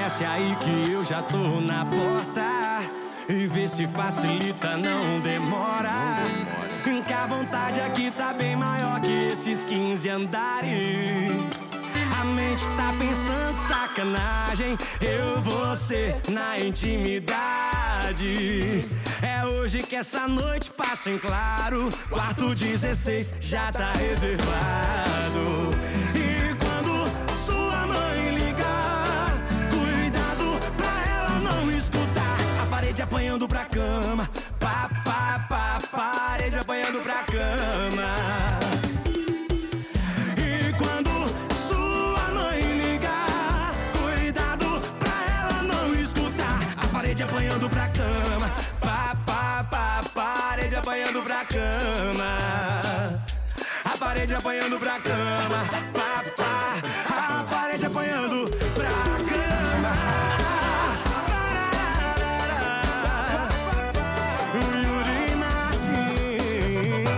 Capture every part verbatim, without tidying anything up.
desce aí que eu já tô na porta. E vê se facilita, não demora. Que a vontade aqui tá bem maior que esses quinze andares. A mente tá pensando sacanagem, eu, você na intimidade. É hoje que essa noite passa em claro. Quarto dezesseis já tá reservado. E quando sua mãe ligar, cuidado pra ela não escutar. A parede apanhando pra cama, pá, pá, pá, parede apanhando pra cama. E quando sua mãe ligar, cuidado pra ela não escutar. A parede apanhando pra cama, pá, pá, pá, parede apanhando pra cama. A parede apanhando pra cama, pá, pá, a parede apanhando pra cama. Yuri Martins.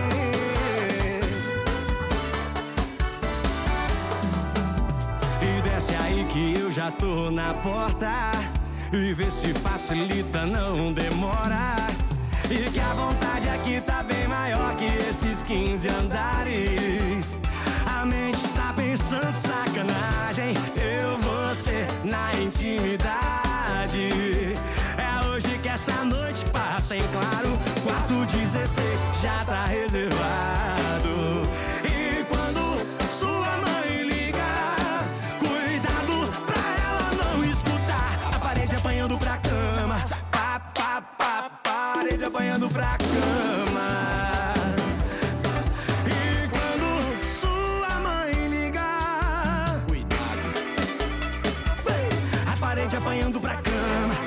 E desce aí que eu já tô na porta. E vê se facilita, não demora. E que a vontade aqui tá bem maior que esses quinze andares. A mente tá pensando sacanagem, eu, você na intimidade. É hoje que essa noite passa em claro. Quarto dezesseis já tá reservado. E quando sua mãe ligar, cuidado pra ela não escutar. A parede apanhando pra cama, pá, pá, pá, parede apanhando pra cama. E quando sua mãe ligar, cuidado, a parede apanhando pra cama,